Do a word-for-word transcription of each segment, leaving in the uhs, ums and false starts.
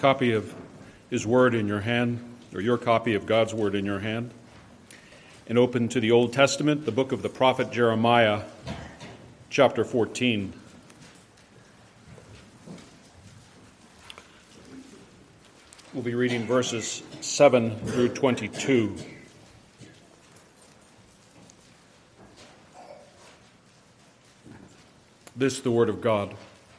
copy of his word in your hand, or your copy of God's word in your hand, and open to the Old Testament, the book of the prophet Jeremiah, chapter fourteen. We'll be reading verses seven through twenty-two. This the word of God.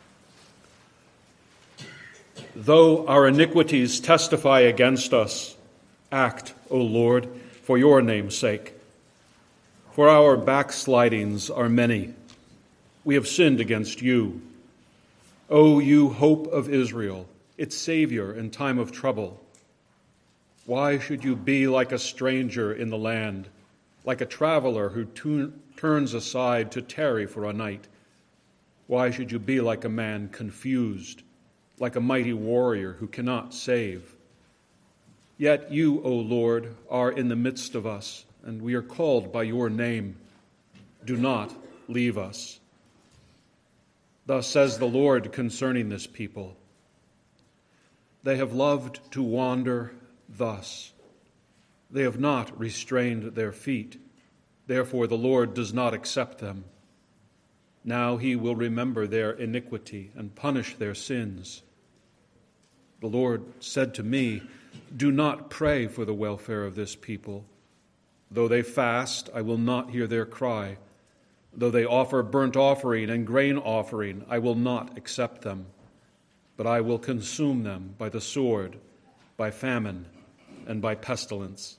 Though our iniquities testify against us, act, O Lord, for your name's sake. For our backslidings are many. We have sinned against you. O you hope of Israel, its Savior in time of trouble. Why should you be like a stranger in the land, like a traveler who tu- turns aside to tarry for a night? Why should you be like a man confused, like a mighty warrior who cannot save? Yet you, O Lord, are in the midst of us, and we are called by your name. Do not leave us. Thus says the Lord concerning this people. They have loved to wander thus. They have not restrained their feet. Therefore the Lord does not accept them. Now he will remember their iniquity and punish their sins. The Lord said to me, do not pray for the welfare of this people. Though they fast, I will not hear their cry. Though they offer burnt offering and grain offering, I will not accept them. But I will consume them by the sword, by famine, and by pestilence.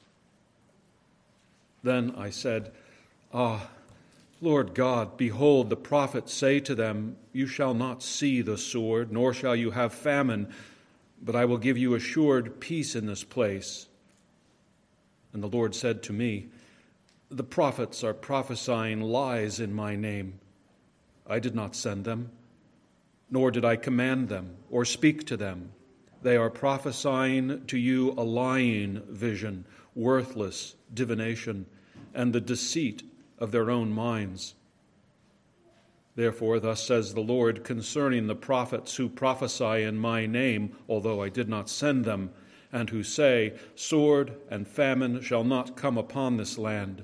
Then I said, Ah, Lord God, behold, the prophets say to them, you shall not see the sword, nor shall you have famine, but I will give you assured peace in this place. And the Lord said to me, the prophets are prophesying lies in my name. I did not send them, nor did I command them or speak to them. They are prophesying to you a lying vision, worthless divination, and the deceit of their own minds. Therefore, thus says the Lord concerning the prophets who prophesy in my name, although I did not send them, and who say, sword and famine shall not come upon this land.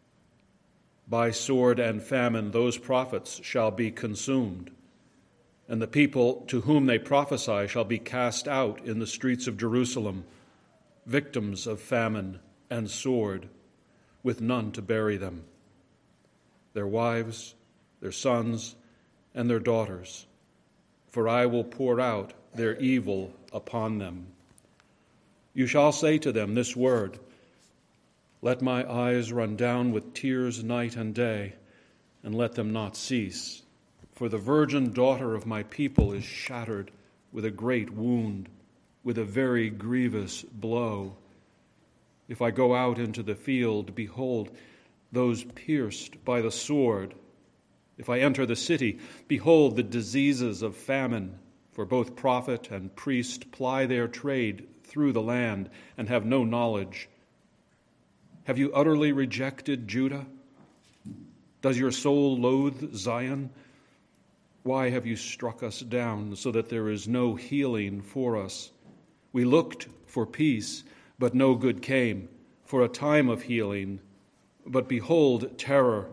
By sword and famine those prophets shall be consumed, and the people to whom they prophesy shall be cast out in the streets of Jerusalem, victims of famine and sword, with none to bury them. Their wives, their sons, and their daughters, for I will pour out their evil upon them. You shall say to them this word, let my eyes run down with tears night and day, and let them not cease. For the virgin daughter of my people is shattered with a great wound, with a very grievous blow. If I go out into the field, behold, those pierced by the sword. If I enter the city, behold the diseases of famine, for both prophet and priest ply their trade through the land and have no knowledge. Have you utterly rejected Judah? Does your soul loathe Zion? Why have you struck us down so that there is no healing for us? We looked for peace, but no good came, for a time of healing. But behold, terror.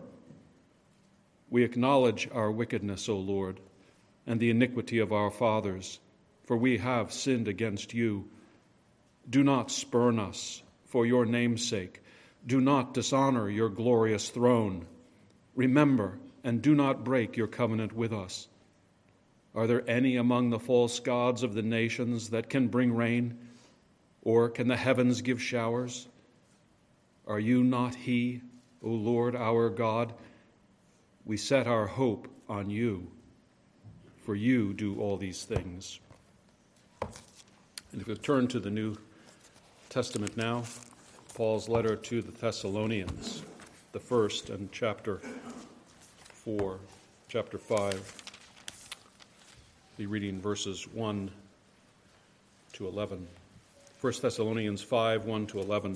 We acknowledge our wickedness, O Lord, and the iniquity of our fathers, for we have sinned against you. Do not spurn us for your name's sake. Do not dishonor your glorious throne. Remember and do not break your covenant with us. Are there any among the false gods of the nations that can bring rain, or can the heavens give showers? Are you not he, O Lord our God? We set our hope on you, for you do all these things. And if you turn to the New Testament now, Paul's letter to the Thessalonians, the first, and chapter four, chapter five. Be reading verses one to eleven. First Thessalonians five, one to eleven.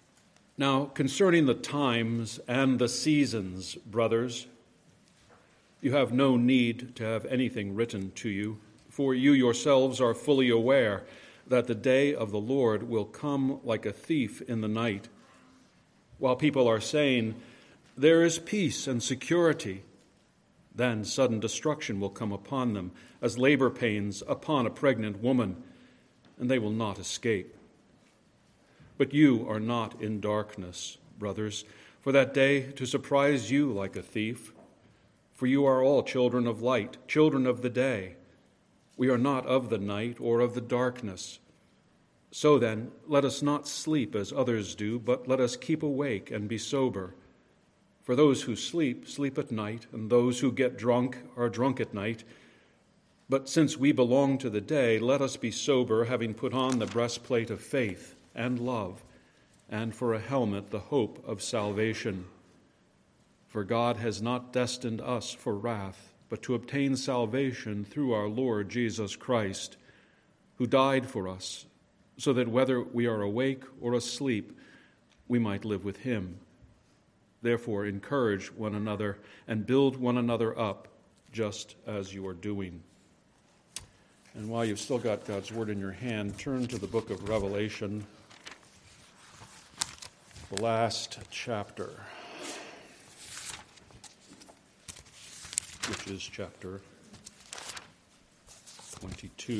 Now, concerning the times and the seasons, brothers, You have no need to have anything written to you, for you yourselves are fully aware that the day of the Lord will come like a thief in the night. While people are saying, "There is peace and security," then sudden destruction will come upon them, as labor pains upon a pregnant woman, and they will not escape. But you are not in darkness, brothers, for that day to surprise you like a thief. For you are all children of light, children of the day. We are not of the night or of the darkness. So then, let us not sleep as others do, but let us keep awake and be sober. For those who sleep, sleep at night, and those who get drunk are drunk at night. But since we belong to the day, let us be sober, having put on the breastplate of faith and love, and for a helmet the hope of salvation. For God has not destined us for wrath, but to obtain salvation through our Lord Jesus Christ, who died for us, so that whether we are awake or asleep, we might live with him. Therefore, encourage one another and build one another up, just as you are doing. And while you've still got God's word in your hand, turn to the book of Revelation, the last chapter, which is chapter twenty-two.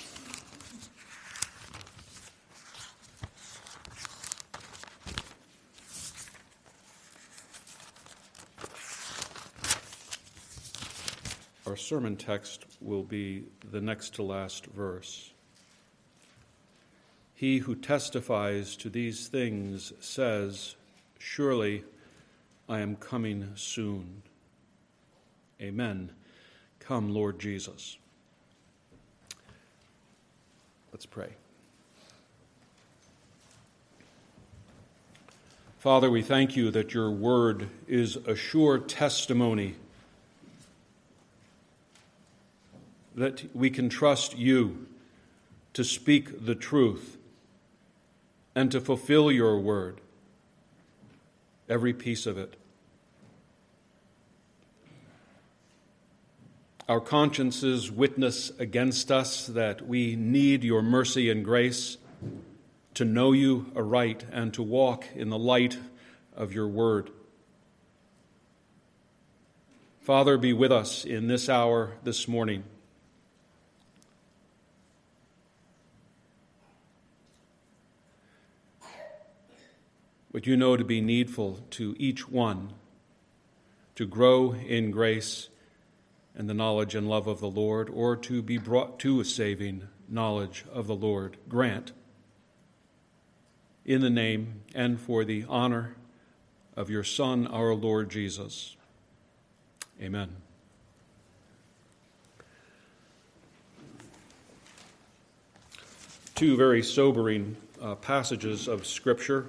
Our sermon text will be the next to last verse. He who testifies to these things says, "Surely I am coming soon." Amen. Come, Lord Jesus. Let's pray. Father, we thank you that your word is a sure testimony, that we can trust you to speak the truth and to fulfill your word, every piece of it. Our consciences witness against us that we need your mercy and grace to know you aright and to walk in the light of your word. Father, be with us in this hour this morning. What you know to be needful to each one to grow in grace and the knowledge and love of the Lord, or to be brought to a saving knowledge of the Lord, grant, in the name and for the honor of your Son, our Lord Jesus. Amen. Two very sobering uh, passages of Scripture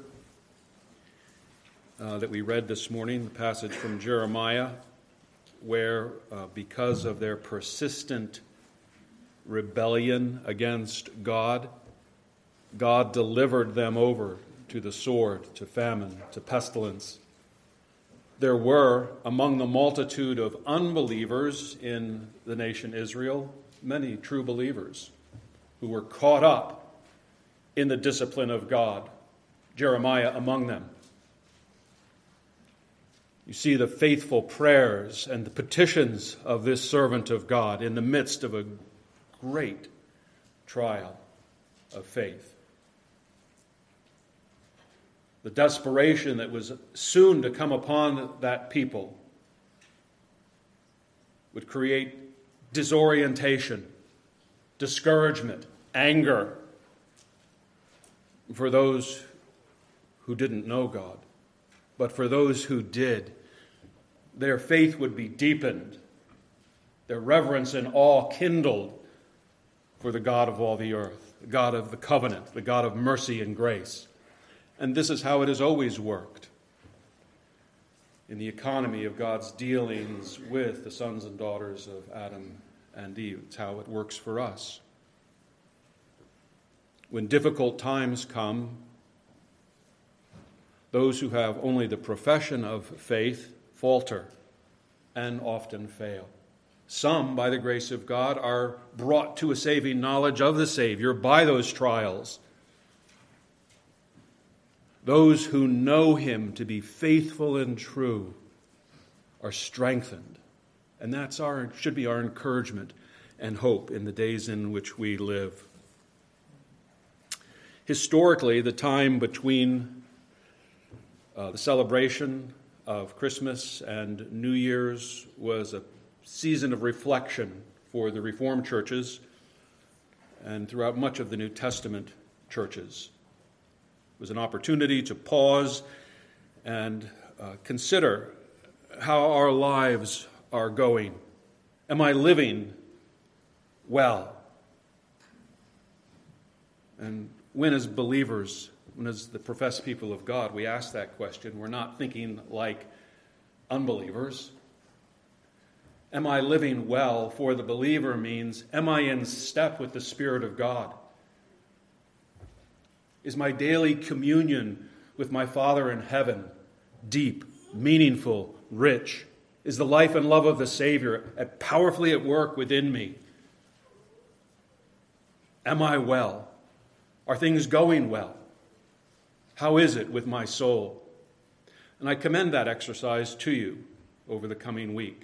uh, that we read this morning. The passage from Jeremiah, where uh, because of their persistent rebellion against God, God delivered them over to the sword, to famine, to pestilence. There were, among the multitude of unbelievers in the nation Israel, many true believers who were caught up in the discipline of God, Jeremiah among them. You see the faithful prayers and the petitions of this servant of God in the midst of a great trial of faith. The desperation that was soon to come upon that people would create disorientation, discouragement, anger for those who didn't know God. But for those who did, their faith would be deepened, their reverence and awe kindled for the God of all the earth, the God of the covenant, the God of mercy and grace. And this is how it has always worked in the economy of God's dealings with the sons and daughters of Adam and Eve. It's how it works for us. When difficult times come, those who have only the profession of faith falter and often fail. Some, by the grace of God, are brought to a saving knowledge of the Savior by those trials. Those who know him to be faithful and true are strengthened. And that's our should be our encouragement and hope in the days in which we live. Historically, the time between uh, the celebration of Christmas and New Year's was a season of reflection for the Reformed churches and throughout much of the New Testament churches. It was an opportunity to pause and uh, consider how our lives are going. Am I living well? And when as believers, when as the professed people of God, we ask that question, we're not thinking like unbelievers. Am I living well for the believer means, am I in step with the Spirit of God? Is my daily communion with my Father in heaven deep, meaningful, rich? Is the life and love of the Savior powerfully at work within me? Am I well? Are things going well? How is it with my soul? And I commend that exercise to you over the coming week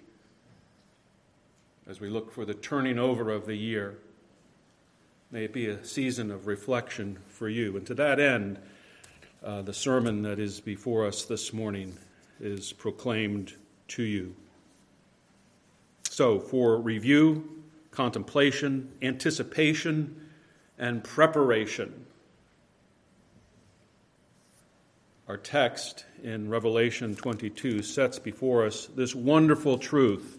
as we look for the turning over of the year. May it be a season of reflection for you. And to that end, uh, the sermon that is before us this morning is proclaimed to you. So, for review, contemplation, anticipation, and preparation, our text in Revelation twenty-two sets before us this wonderful truth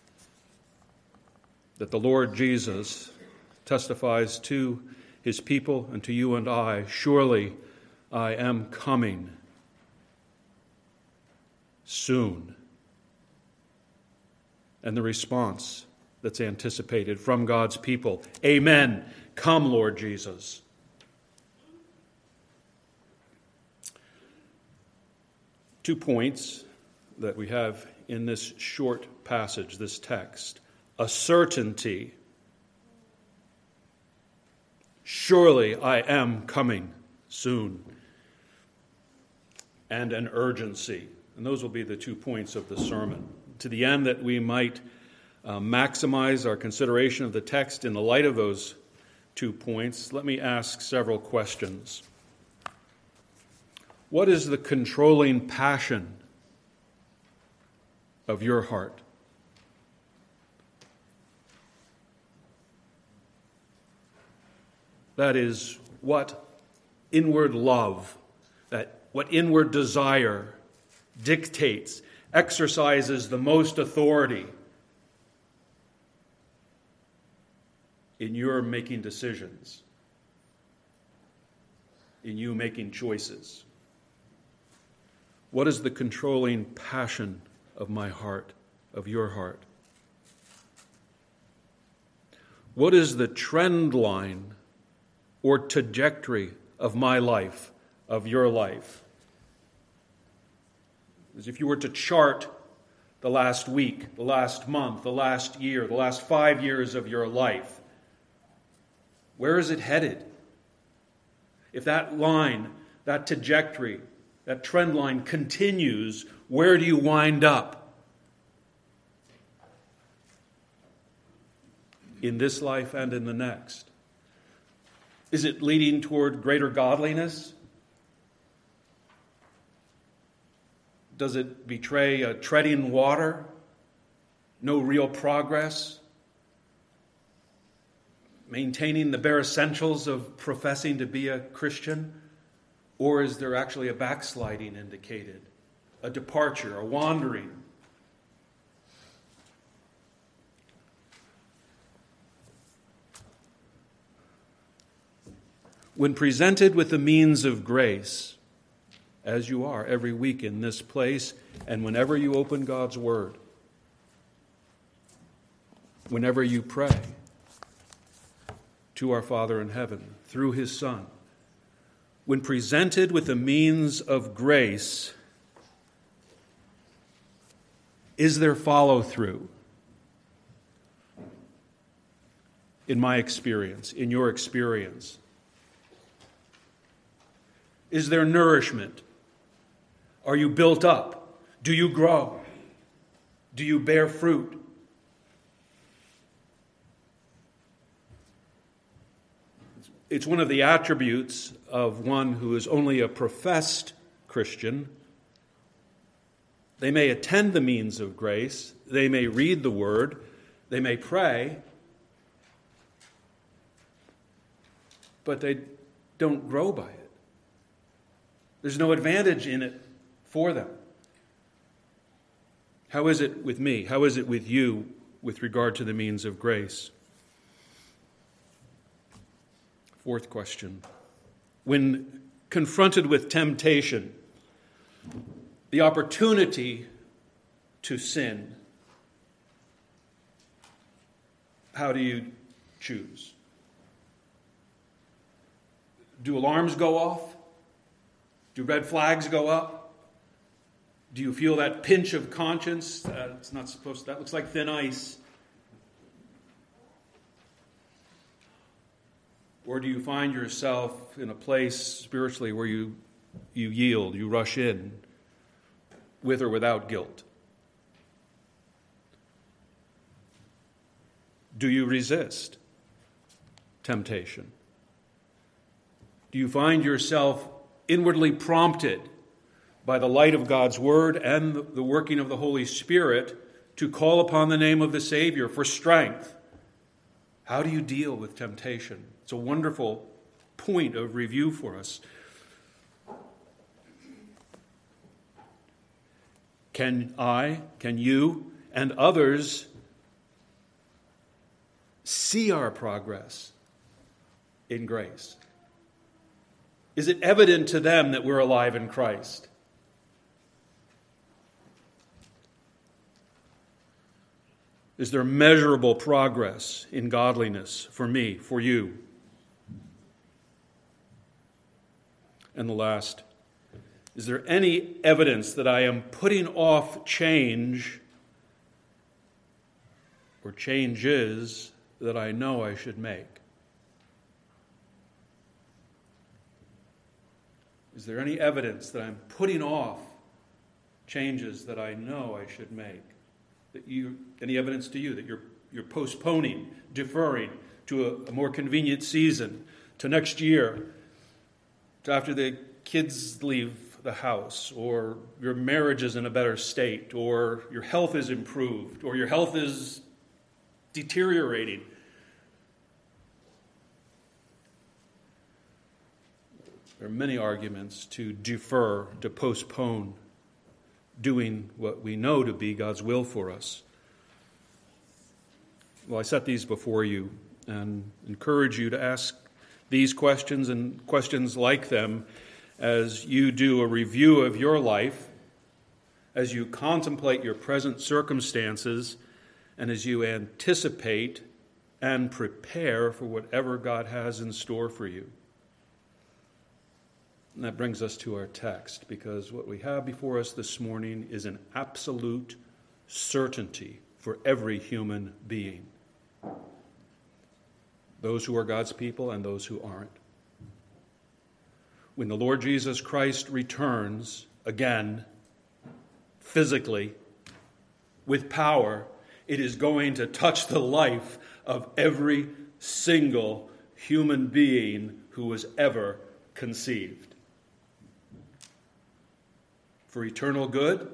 that the Lord Jesus testifies to his people and to you and I, surely I am coming soon. And the response that's anticipated from God's people, amen, come Lord Jesus. Two points that we have in this short passage, this text. A certainty. Surely I am coming soon. And an urgency. And those will be the two points of the sermon. To the end that we might uh, maximize our consideration of the text in the light of those two points, let me ask several questions. What is the controlling passion of your heart? That is, what inward love, that what inward desire dictates, exercises the most authority in your making decisions, in you making choices. What is the controlling passion of my heart, of your heart? What is the trend line or trajectory of my life, of your life? As if you were to chart the last week, the last month, the last year, the last five years of your life, where is it headed? If that line, that trajectory, that trend line continues, where do you wind up? In this life and in the next. Is it leading toward greater godliness? Does it betray a treading water? No real progress? Maintaining the bare essentials of professing to be a Christian? Or is there actually a backsliding indicated? A departure, a wandering? When presented with the means of grace, as you are every week in this place, and whenever you open God's Word, whenever you pray to our Father in heaven through His Son, when presented with the means of grace, Is there follow-through? In my experience, in your experience? Is there nourishment? Are you built up? Do you grow? Do you bear fruit? It's one of the attributes of one who is only a professed Christian. They may attend the means of grace. They may read the Word. They may pray. But they don't grow by it. There's no advantage in it for them. How is it with me? How is it with you with regard to the means of grace? Fourth question. When confronted with temptation, the opportunity to sin, how do you choose? Do alarms go off? Do red flags go up? Do you feel that pinch of conscience? Uh, it's not supposed to, that looks like thin ice. Or do you find yourself in a place spiritually where you, you yield, you rush in, with or without guilt? Do you resist temptation? Do you find yourself inwardly prompted by the light of God's Word and the working of the Holy Spirit to call upon the name of the Savior for strength? How do you deal with temptation? It's a wonderful point of review for us. Can I, can you, and others see our progress in grace? Is it evident to them that we're alive in Christ? Is there measurable progress in godliness for me, for you? And the last, is there any evidence that I am putting off change or changes that I know I should make? Is there any evidence that I'm putting off changes that I know I should make? That you, any evidence to you that you're you're postponing, deferring to a, a more convenient season, to next year, to after the kids leave the house, or your marriage is in a better state, or your health is improved, or your health is deteriorating? There are many arguments to defer, to postpone doing what we know to be God's will for us. Well, I set these before you and encourage you to ask these questions and questions like them as you do a review of your life, as you contemplate your present circumstances, and as you anticipate and prepare for whatever God has in store for you. And that brings us to our text, because what we have before us this morning is an absolute certainty for every human being. Those who are God's people and those who aren't. When the Lord Jesus Christ returns again, physically, with power, it is going to touch the life of every single human being who was ever conceived. For eternal good,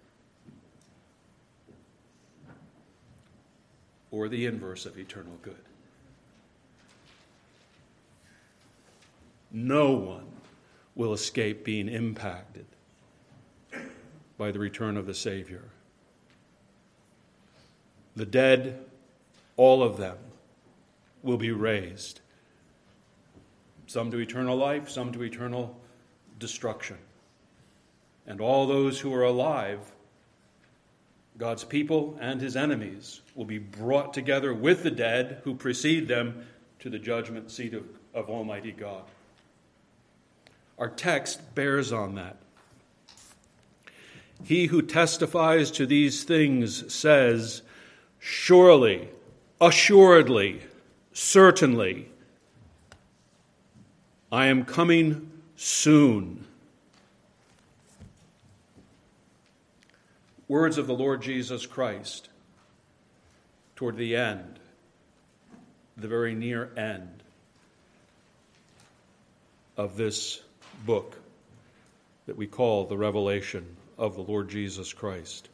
or the inverse of eternal good. No one will escape being impacted by the return of the Savior. The dead, all of them, will be raised. Some to eternal life, some to eternal destruction. And all those who are alive, God's people and his enemies, will be brought together with the dead who precede them to the judgment seat of, of Almighty God. Our text bears on that. He who testifies to these things says, surely, assuredly, certainly, I am coming soon. Words of the Lord Jesus Christ toward the end, the very near end of this book that we call the Revelation of the Lord Jesus Christ.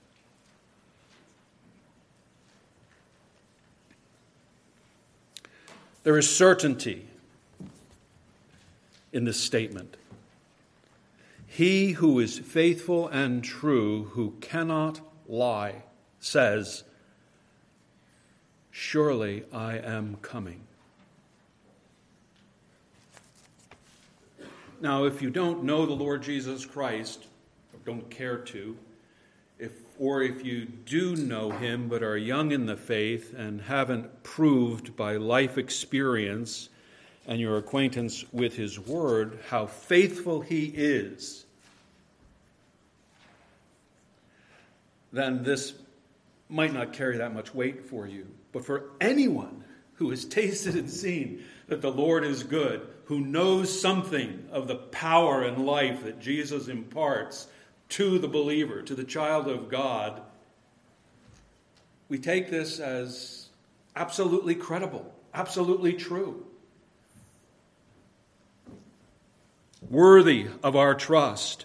There is certainty in this statement. He who is faithful and true, who cannot lie, says, surely I am coming. Now, if you don't know the Lord Jesus Christ, or don't care to, if or if you do know him but are young in the faith and haven't proved by life experience and your acquaintance with his word how faithful he is, then this might not carry that much weight for you. But for anyone who has tasted and seen that the Lord is good, who knows something of the power and life that Jesus imparts to the believer, to the child of God, we take this as absolutely credible, absolutely true, worthy of our trust.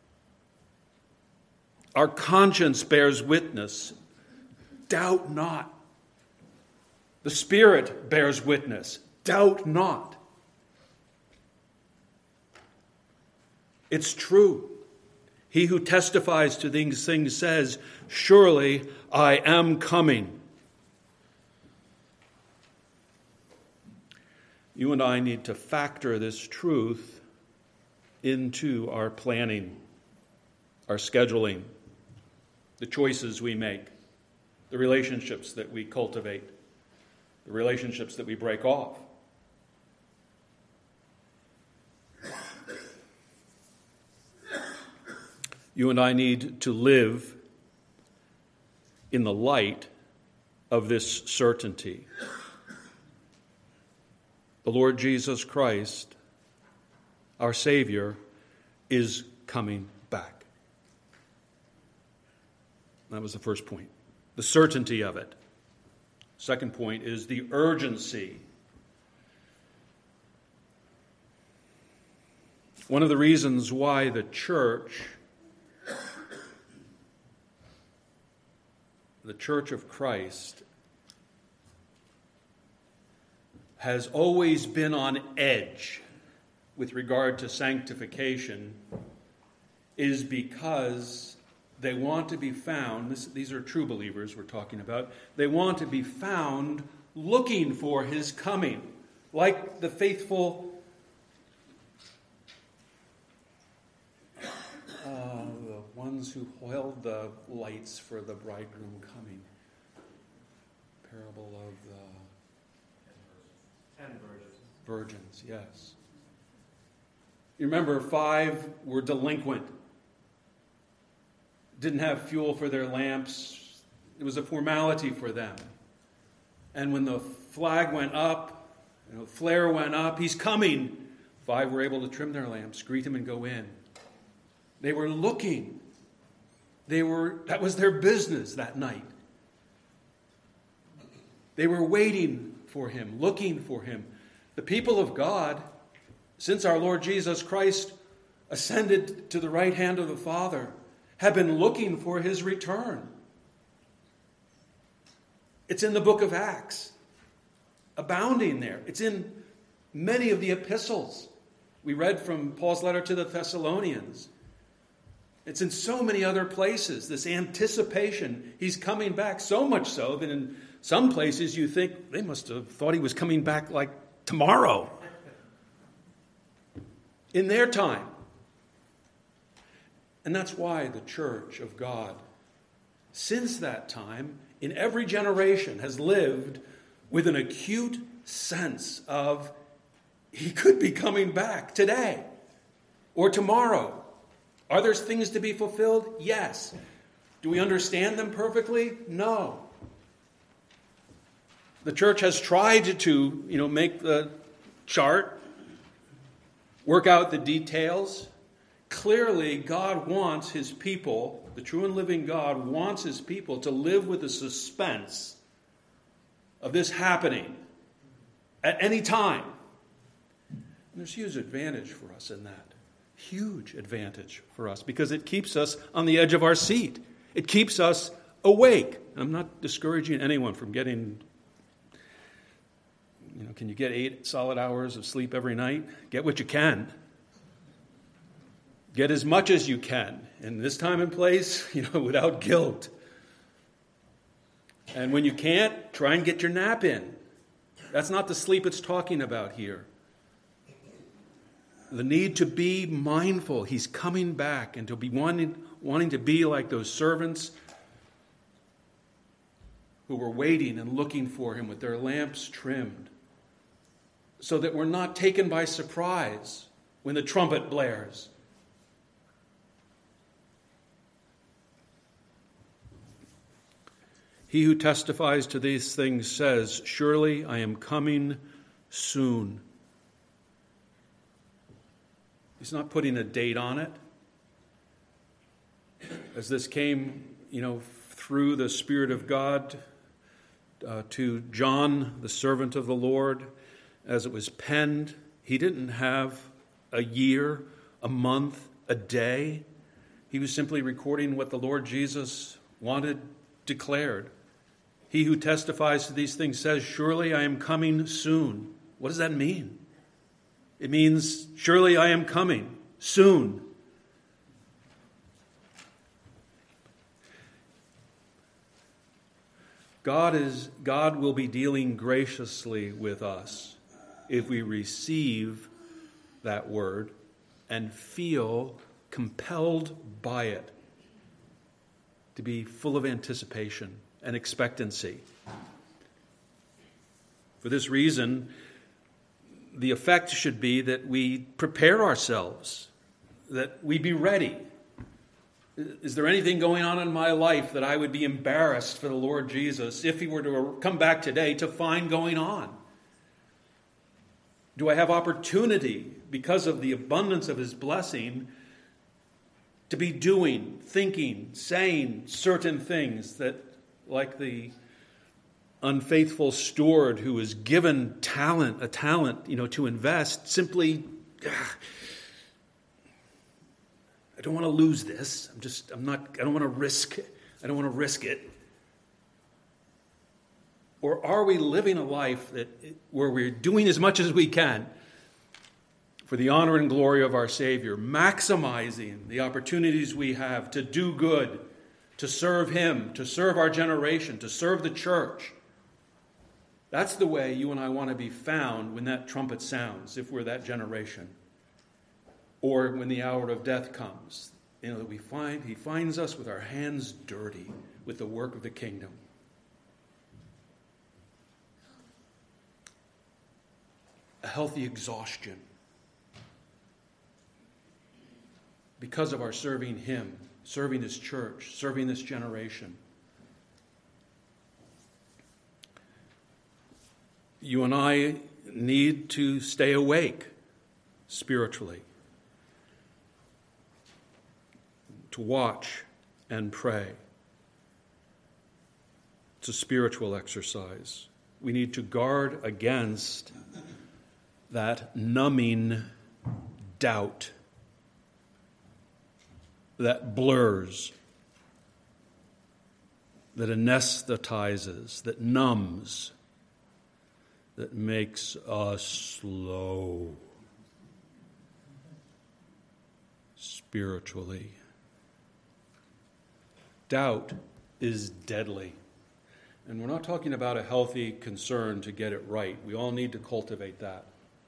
Our conscience bears witness. Doubt not. The Spirit bears witness. Doubt not. It's true. He who testifies to these things says, surely I am coming. You and I need to factor this truth into our planning, our scheduling, the choices we make, the relationships that we cultivate, the relationships that we break off. You and I need to live in the light of this certainty. The Lord Jesus Christ, our Savior, is coming back. That was the first point. The certainty of it. Second point is the urgency. One of the reasons why the church, the Church of Christ, has always been on edge with regard to sanctification is because they want to be found, this, these are true believers we're talking about, they want to be found looking for his coming, like the faithful uh, the ones who held the lights for the bridegroom coming. Parable of the Ten virgins. Virgins, yes. You remember, five were delinquent. Didn't have fuel for their lamps. It was a formality for them. And when the flag went up, you know, flare went up, he's coming. Five were able to trim their lamps, greet him, and go in. They were looking. They were, that was their business that night. They were waiting for him, looking for him. The people of God, since our Lord Jesus Christ ascended to the right hand of the Father, have been looking for his return. It's in the book of Acts, abounding there. It's in many of the epistles. We read from Paul's letter to the Thessalonians. It's in so many other places, this anticipation. He's coming back, so much so that in some places you think they must have thought he was coming back like tomorrow. In their time. And that's why the church of God, since that time, in every generation, has lived with an acute sense of he could be coming back today or tomorrow Are there things to be fulfilled? Yes. Do we understand them perfectly? No. The church has tried to, you know, make the chart, work out the details. Clearly, God wants his people, the true and living God wants his people to live with the suspense of this happening at any time. And there's huge advantage for us in that. Huge advantage for us because it keeps us on the edge of our seat. It keeps us awake. I'm not discouraging anyone from getting, you know, can you get eight solid hours of sleep every night? Get what you can. Get as much as you can in this time and place, you know, without guilt. And when you can't, try and get your nap in. That's not the sleep it's talking about here. The need to be mindful. He's coming back and to be wanting, wanting to be like those servants who were waiting and looking for him with their lamps trimmed, so that we're not taken by surprise when the trumpet blares. He who testifies to these things says, "Surely I am coming soon." He's not putting a date on it. As this came, you know, through the Spirit of God uh, to John, the servant of the Lord, as it was penned, he didn't have a year, a month, a day. He was simply recording what the Lord Jesus wanted declared. He who testifies to these things says, "Surely I am coming soon." What does that mean? It means, surely I am coming soon. God is God will be dealing graciously with us if we receive that word and feel compelled by it to be full of anticipation and expectancy. For this reason, the effect should be that we prepare ourselves, that we be ready. Is there anything going on in my life that I would be embarrassed for the Lord Jesus if he were to come back today to find going on? Do I have opportunity, because of the abundance of his blessing, to be doing, thinking, saying certain things that, like the unfaithful steward who was given talent, a talent, you know, to invest, simply, ah, I don't want to lose this. I'm just, I'm not, I don't want to risk, I don't want to risk it. Or are we living a life that where we're doing as much as we can for the honor and glory of our Savior, maximizing the opportunities we have to do good, to serve him, to serve our generation, to serve the church? That's the way you and I want to be found when that trumpet sounds, if we're that generation. Or when the hour of death comes, you know, that we find he finds us with our hands dirty with the work of the kingdom. A healthy exhaustion because of our serving him, serving his church, serving this generation. You and I need to stay awake spiritually, to watch and pray. It's a spiritual exercise. We need to guard against that numbing doubt that blurs, that anesthetizes, that numbs, that makes us slow spiritually. Doubt is deadly. And we're not talking about a healthy concern to get it right. We all need to cultivate that.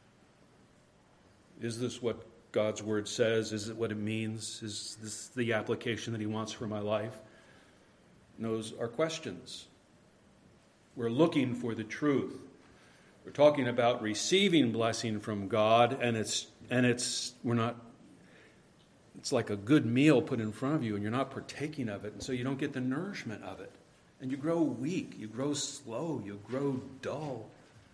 Is this what God's word says? Is it what it means? Is this the application that he wants for my life? And those are questions. We're looking for the truth. We're talking about receiving blessing from God, and it's and it's we're not it's like a good meal put in front of you and you're not partaking of it, and so you don't get the nourishment of it. And you grow weak, you grow slow, you grow dull.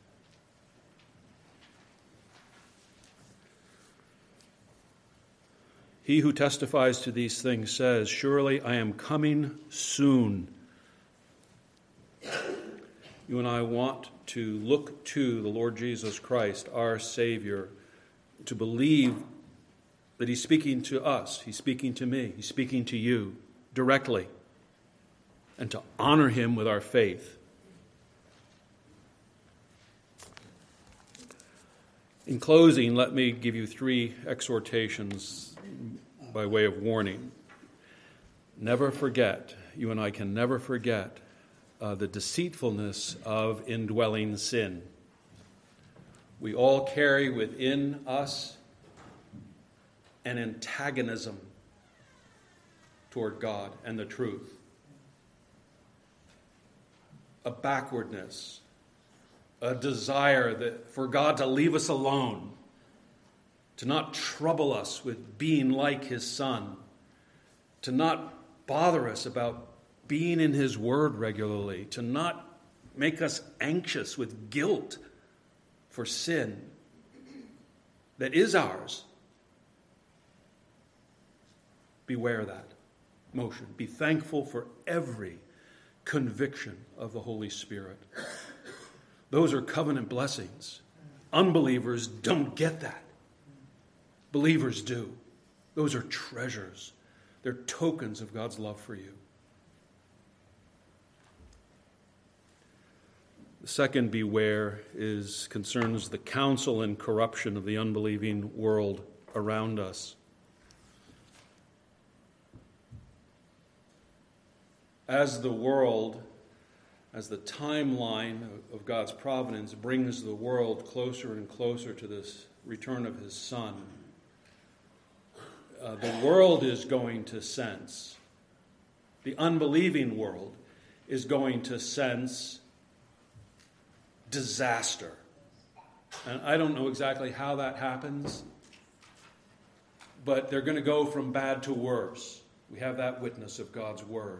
He who testifies to these things says, "Surely I am coming soon." You and I want to look to the Lord Jesus Christ, our Savior, to believe that he's speaking to us, he's speaking to me, he's speaking to you directly, and to honor him with our faith. In closing, let me give you three exhortations by way of warning. Never forget, you and I can never forget, uh, the deceitfulness of indwelling sin. We all carry within us an antagonism toward God and the truth, a backwardness, a desire that for God to leave us alone, to not trouble us with being like his Son, to not bother us about being in his word regularly, to not make us anxious with guilt for sin that is ours. Beware that motion. Be thankful for every conviction of the Holy Spirit. Those are covenant blessings. Unbelievers don't get that. Believers do. Those are treasures. They're tokens of God's love for you. The second beware is concerns the counsel and corruption of the unbelieving world around us. As the world, as the timeline of God's providence brings the world closer and closer to this return of his Son, uh, the world is going to sense, the unbelieving world is going to sense disaster. And I don't know exactly how that happens, but they're going to go from bad to worse. We have that witness of God's word.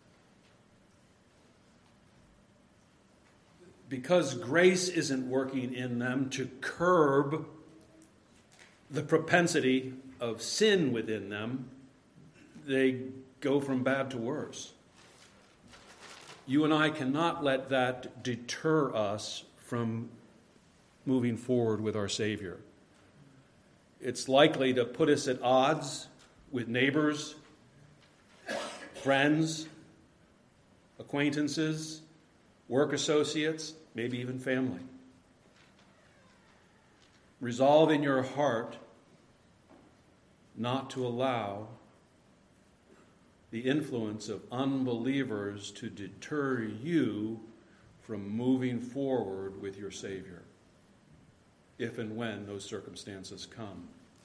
Because grace isn't working in them to curb the propensity of sin within them, they go from bad to worse. You and I cannot let that deter us from moving forward with our Savior. It's likely to put us at odds with neighbors, friends, acquaintances, work associates, maybe even family. Resolve in your heart not to allow the influence of unbelievers to deter you from moving forward with your Savior, if and when those circumstances come.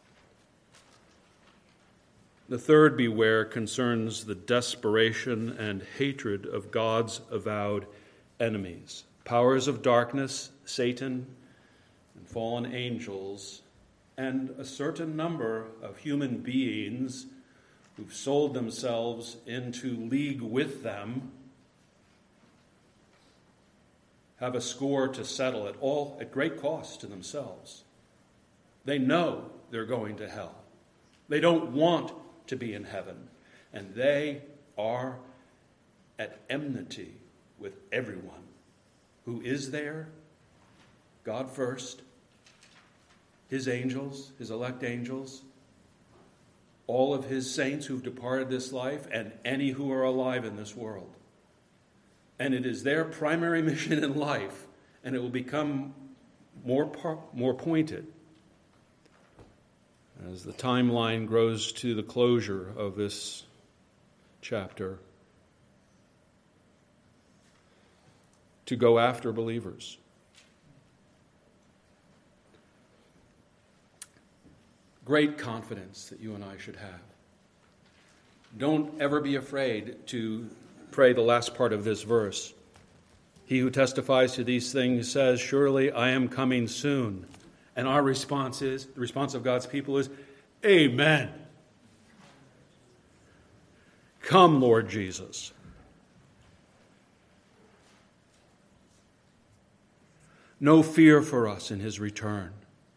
The third beware concerns the desperation and hatred of God's avowed enemies. Powers of darkness, Satan, and fallen angels, and a certain number of human beings who've sold themselves into league with them, have a score to settle at all at great cost to themselves. They know they're going to hell. They don't want to be in heaven, and they are at enmity with everyone who is there, God first, his angels, his elect angels, all of his saints who've departed this life, and any who are alive in this world. And it is their primary mission in life, and it will become more par- more pointed as the timeline grows to the closure of this chapter, to go after believers. Great confidence that you and I should have. Don't ever be afraid to pray the last part of this verse. He who testifies to these things says, "Surely I am coming soon." And our response is, the response of God's people is, "Amen." Come, Lord Jesus. No fear for us in his return.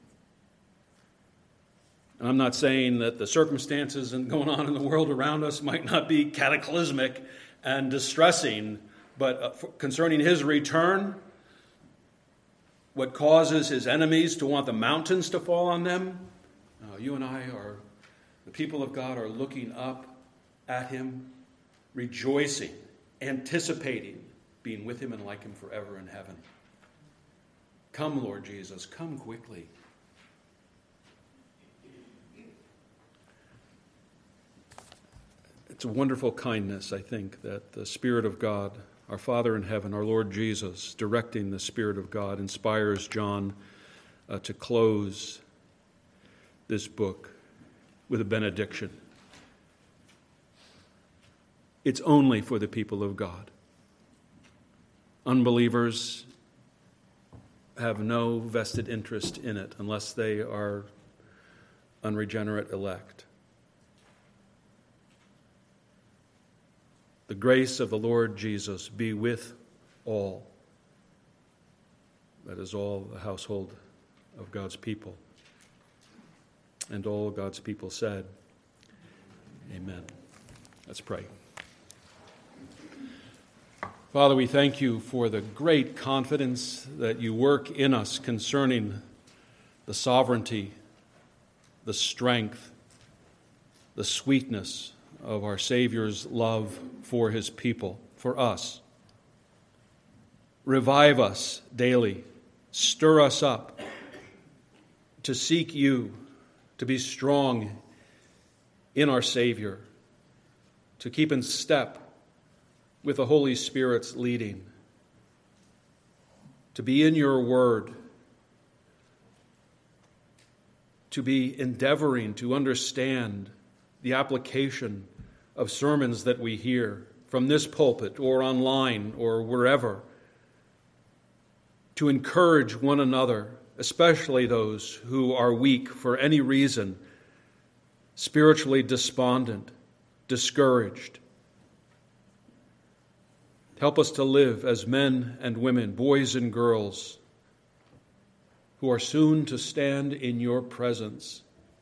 And I'm not saying that the circumstances going on in the world around us might not be cataclysmic and distressing, but concerning his return, what causes his enemies to want the mountains to fall on them, uh, you and I are, the people of God are looking up at him, rejoicing, anticipating being with him and like him forever in heaven. Come, Lord Jesus, come quickly. It's a wonderful kindness, I think, that the Spirit of God, our Father in heaven, our Lord Jesus, directing the Spirit of God, inspires John uh, to close this book with a benediction. It's only for the people of God. Unbelievers have no vested interest in it unless they are unregenerate elect. The grace of the Lord Jesus be with all. That is all the household of God's people. And all God's people said, amen. Let's pray. Father, we thank you for the great confidence that you work in us concerning the sovereignty, the strength, the sweetness of our Savior's love for his people, for us. Revive us daily. Stir us up to seek you, to be strong in our Savior, to keep in step with the Holy Spirit's leading, to be in your word, to be endeavoring to understand the application of sermons that we hear from this pulpit or online or wherever, to encourage one another, especially those who are weak for any reason, spiritually despondent, discouraged. Help us to live as men and women, boys and girls, who are soon to stand in your presence,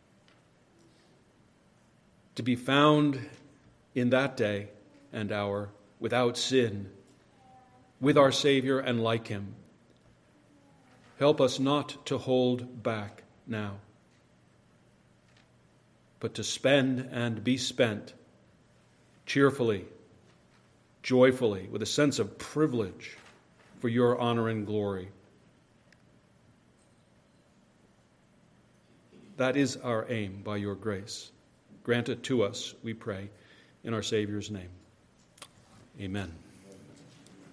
to be found in that day and hour without sin, with our Savior and like him. Help us not to hold back now, but to spend and be spent cheerfully, joyfully, with a sense of privilege for your honor and glory. That is our aim by your grace. Grant it to us, we pray, in our Savior's name. Amen.